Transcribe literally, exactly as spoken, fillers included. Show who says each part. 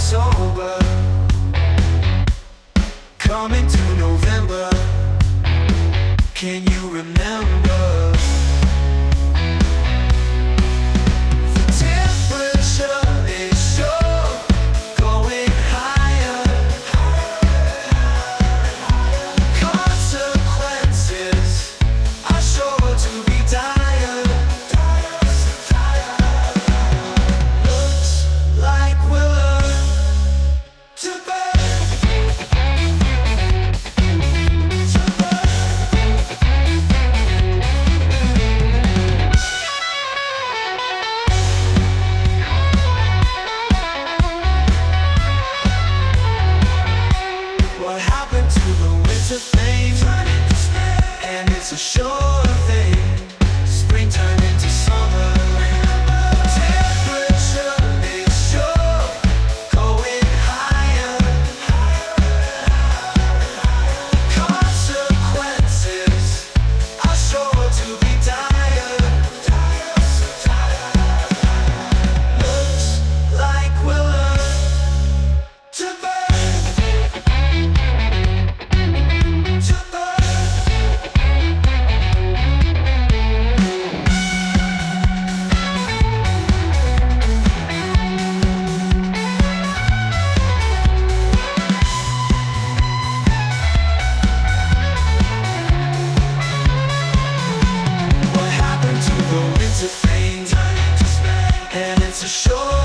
Speaker 1: sober. Coming to November, can you remember? The temperature is sure going higher. Consequences are sure to be dire. Looks like we'll learn to burn. What happened to the winter thing? And it's a sure thing. Spring turned into summer. Temperature is sure going higher. Consequences are sure to be dire. Looks like we'll learn to burn. To burn. What happened to the winter thing? And it's a sure